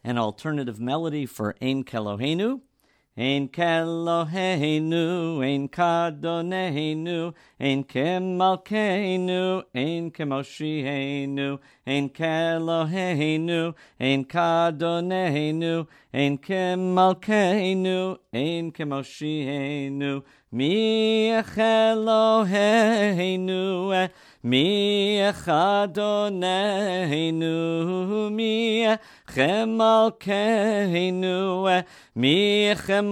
an alternative melody for Ein Keloheinu. Ein Keloheinu, Ein Kadonenu, Ein Kemalkeinu, Ein Kemoshienu, Ein Keloheinu, Ein Kadonenu, Ein Kemalkeinu, Ein Kemoshienu, Mi Eloheinu, Mi Adonenu, Mi Chemalkeinu, Mi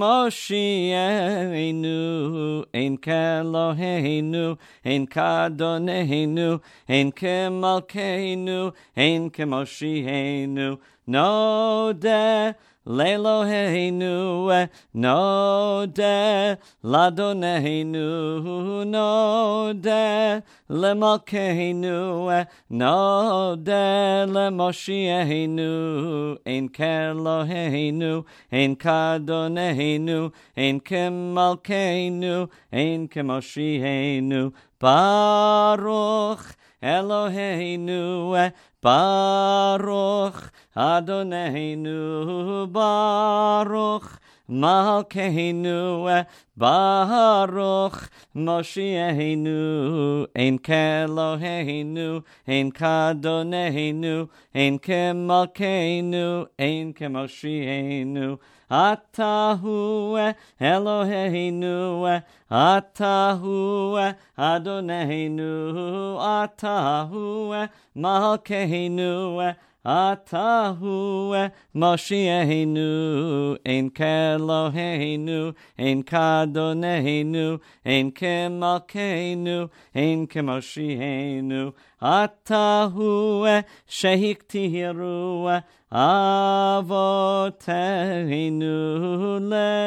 Chemoshienu, Ein Keloheinu, Ein Kadonenu, Ein Kemalkeinu, Ein Kemoshienu, Nodeh Leloheinu, Nodeh Ladonenu, Nodeh Lemalkeinu, Nodeh Lemoshienu, Ein Keloheinu, Ein Kadonenu, Ein Kemalkeinu, Ein Kemoshienu, Baruch Eloheinu, Baruch Adonenu, Baruch Malkeinu, Baruch Moshienu, Ein Keloheinu, Ein Kadonenu, Ein Kemalkeinu, Ein Kemoshienu, Atahu Eloheinu, Atahu Adonenu, Atahu Malkeinu, Atahu Moshienu, Ein Keloheinu, Ein Kadonenu, Ein Kemalkeinu, Ein Kemoshienu, Atahu Shehiktiru Avoteinu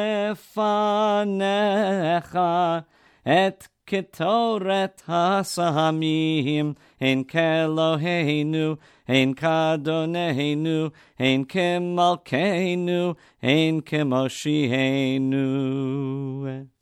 lefanecha et Ketoret hasamim, Ein Keloheinu, Ein Kadonenu, Ein Kemalkeinu, Ein Kemoshienu.